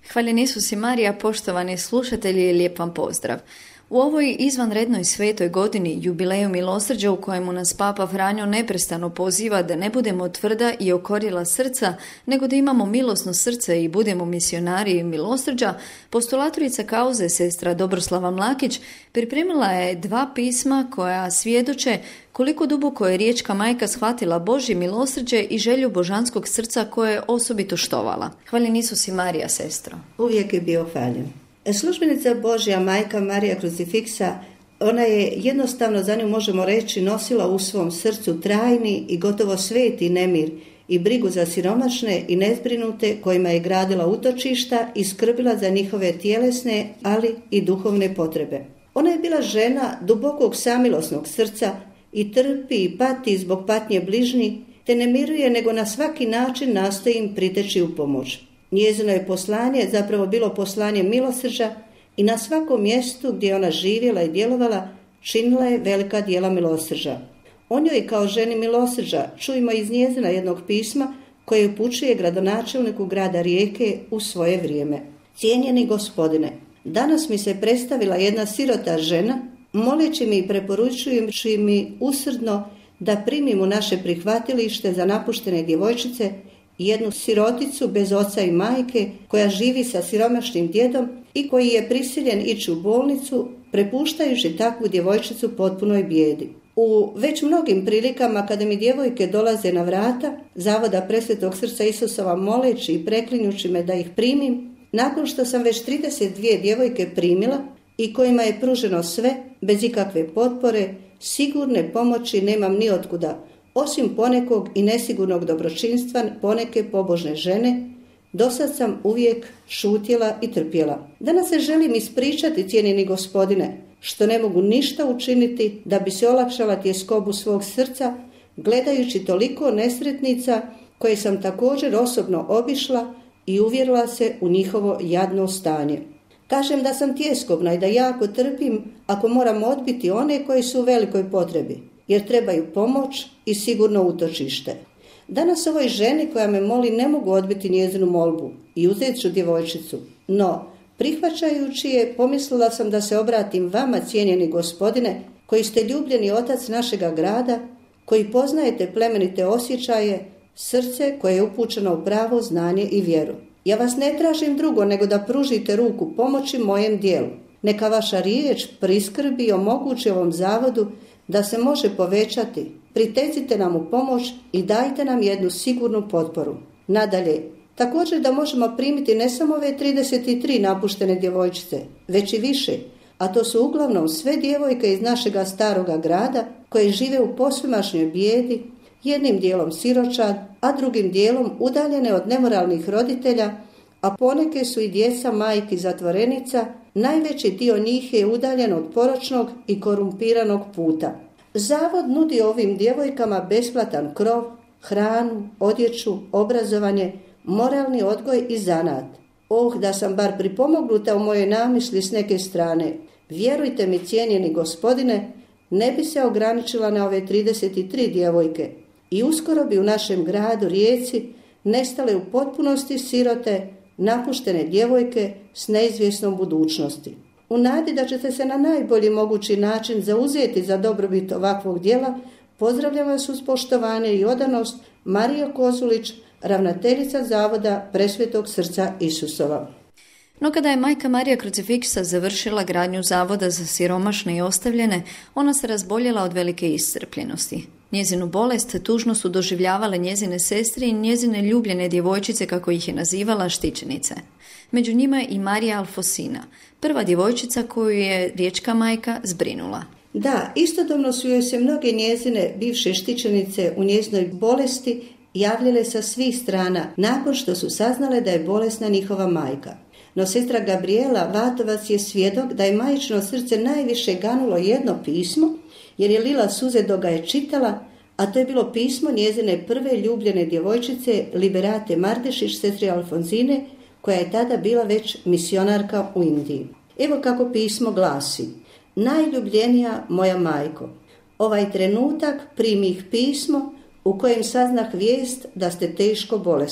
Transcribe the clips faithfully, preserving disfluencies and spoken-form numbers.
Hvaljen Isus i Marija, poštovani slušatelji, lijep vam pozdrav. U ovoj izvanrednoj svetoj godini, jubileju milosrđa u kojemu nas Papa Franjo neprestano poziva da ne budemo tvrda i okorjela srca, nego da imamo milosno srce i budemo misionari milosrđa, postulatorica kauze sestra Dobroslava Mlakić pripremila je dva pisma koja svjedoče koliko duboko je riječka majka shvatila Božje milosrđe i želju božanskog srca koje je osobito štovala. Hvaljen Isus i Marija, sestro. Uvijek je bio hvaljen. Službenica Božja majka Marija Krucifiksa, ona je jednostavno, za nju možemo reći, nosila u svom srcu trajni i gotovo sveti nemir i brigu za siromašne i nezbrinute kojima je gradila utočišta i skrbila za njihove tjelesne, ali i duhovne potrebe. Ona je bila žena dubokog samilosnog srca i trpi i pati zbog patnje bližnji, te ne miruje nego na svaki način nastoji im priteći u pomoć. Njezino je poslanje zapravo bilo poslanje milosrđa i na svakom mjestu gdje ona živjela i djelovala činila je velika djela milosrđa. O njoj kao ženi milosrđa čujemo iz njezina jednog pisma koje upućuje gradonačelniku grada Rijeke u svoje vrijeme. Cijenjeni gospodine, danas mi se predstavila jedna sirota žena, moleći mi i preporučujući mi usrdno da primim u naše prihvatilište za napuštene djevojčice jednu siroticu bez oca i majke koja živi sa siromašnim djedom i koji je prisiljen ići u bolnicu, prepuštajući takvu djevojčicu potpunoj bijedi. U već mnogim prilikama kada mi djevojke dolaze na vrata Zavoda Presvetog srca Isusova moleći i preklinjući me da ih primim, nakon što sam već trideset dvije djevojke primila i kojima je pruženo sve, bez ikakve potpore, sigurne pomoći nemam ni otkuda, osim ponekog i nesigurnog dobročinstva poneke pobožne žene, dosad sam uvijek šutjela i trpjela. Danas se želim ispričati, cijenjeni gospodine, što ne mogu ništa učiniti da bi se olakšala tjeskobu svog srca, gledajući toliko nesretnica koje sam također osobno obišla i uvjerila se u njihovo jadno stanje. Kažem da sam tjeskobna i da jako trpim ako moram odbiti one koji su u velikoj potrebi, jer trebaju pomoć i sigurno utočište. Danas ovoj ženi koja me moli ne mogu odbiti njezinu molbu i uzet ću djevojčicu, no prihvaćajući je pomislila sam da se obratim vama, cijenjeni gospodine, koji ste ljubljeni otac našega grada, koji poznajete plemenite osjećaje, srce koje je upućeno u pravo znanje i vjeru. Ja vas ne tražim drugo nego da pružite ruku pomoći mojem dijelu. Neka vaša riječ priskrbi i omogući ovom zavodu da se može povećati. Pritecite nam u pomoć i dajte nam jednu sigurnu potporu. Nadalje, također da možemo primiti ne samo ove trideset tri napuštene djevojčice, već i više, a to su uglavnom sve djevojke iz našega staroga grada koje žive u posvemašnjoj bijedi, jednim dijelom siročad, a drugim dijelom udaljene od nemoralnih roditelja, a poneke su i djeca majki zatvorenica, najveći dio njih je udaljen od poročnog i korumpiranog puta. Zavod nudi ovim djevojkama besplatan krov, hranu, odjeću, obrazovanje, moralni odgoj i zanat. Oh, da sam bar pripomognuta u moje namisli s neke strane. Vjerujte mi, cijenjeni gospodine, ne bi se ograničila na ove trideset tri djevojke i uskoro bi u našem gradu Rijeci nestale u potpunosti sirote, napuštene djevojke s neizvjesnom budućnosti. U nadi da ćete se na najbolji mogući način zauzeti za dobrobit ovakvog djela, pozdravljam vas uz poštovanje i odanost Marija Kozulić, ravnateljica Zavoda Presvetog srca Isusova. No kada je majka Marija Krucifiksa završila gradnju Zavoda za siromašne i ostavljene, ona se razboljela od velike iscrpljenosti. Njezinu bolest tužno su doživljavale njezine sestre i njezine ljubljene djevojčice, kako ih je nazivala, štićenice. Među njima je i Marija Alfosina, prva djevojčica koju je riječka majka zbrinula. Da, istodobno su joj se mnoge njezine bivše štićenice u njezinoj bolesti javljale sa svih strana nakon što su saznale da je bolesna njihova majka. No sestra Gabriela Vatovac je svjedok da je majčino srce najviše ganulo jedno pismo, jer je lila suze dok ga je čitala, a to je bilo pismo njezine prve ljubljene djevojčice Liberate Mardešić, sestri Alfonzine, koja je tada bila već misionarka u Indiji. Evo kako pismo glasi: Najljubljenija moja majko, ovaj trenutak primih pismo u kojem saznah vijest da ste teško bolesna.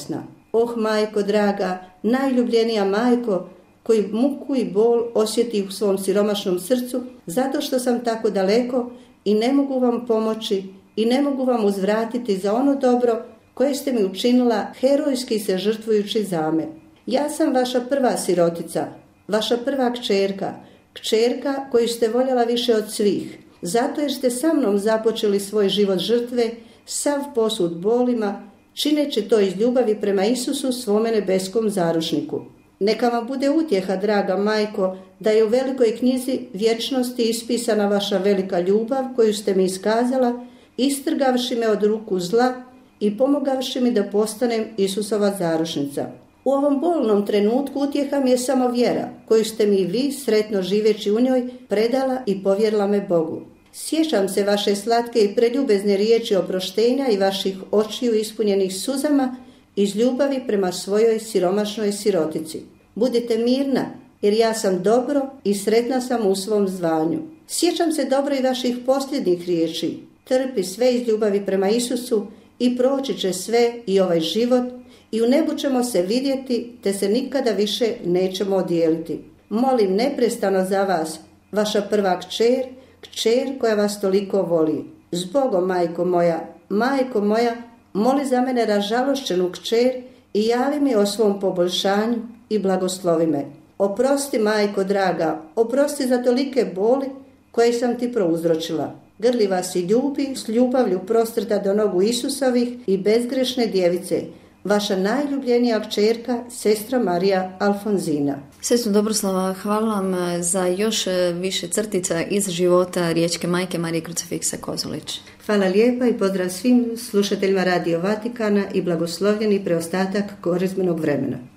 Oh majko draga, najljubljenija majko, koji muku i bol osjeti u svom siromašnom srcu, zato što sam tako daleko i ne mogu vam pomoći i ne mogu vam uzvratiti za ono dobro koje ste mi učinila herojski se žrtvujući za me. Ja sam vaša prva sirotica, vaša prva kćerka, kćerka koju ste voljela više od svih, zato jer ste sa mnom započeli svoj život žrtve, sav posud bolima, čineći to iz ljubavi prema Isusu, svome nebeskom zaručniku. Neka vam bude utjeha, draga majko, da je u velikoj knjizi vječnosti ispisana vaša velika ljubav koju ste mi iskazala, istrgavši me od ruku zla i pomogavši mi da postanem Isusova zaručnica. U ovom bolnom trenutku utjeha mi je samo vjera, koju ste mi vi, sretno živeći u njoj, predala i povjerila me Bogu. Sjećam se vaše slatke i preljubezne riječi oproštenja i vaših očiju ispunjenih suzama iz ljubavi prema svojoj siromašnoj sirotici. Budite mirna, jer ja sam dobro i sretna sam u svom zvanju. Sjećam se dobro i vaših posljednjih riječi. Trpi sve iz ljubavi prema Isusu i proći će sve i ovaj život i u nebu ćemo se vidjeti, te se nikada više nećemo odijeliti. Molim neprestano za vas, vaša prva kćer, kćer koja vas toliko voli. Zbogom, majko moja, majko moja, moli za mene ražalošćenu kćer i javi mi o svom poboljšanju i blagoslovi me. Oprosti, majko draga, oprosti za tolike boli koje sam ti prouzročila. Grli vas i ljubi, s ljubavlju prostrta do nogu Isusovih i bezgrešne djevice, vaša najljubljenija kćerka, sestra Marija Alfonzina. Sestro Dobroslava, hvala vam za još više crtica iz života riječke majke Marije Krucifiksa Kozolić. Hvala lijepa i pozdrav svim slušateljima Radio Vatikana i blagoslovljeni preostatak korizmenog vremena.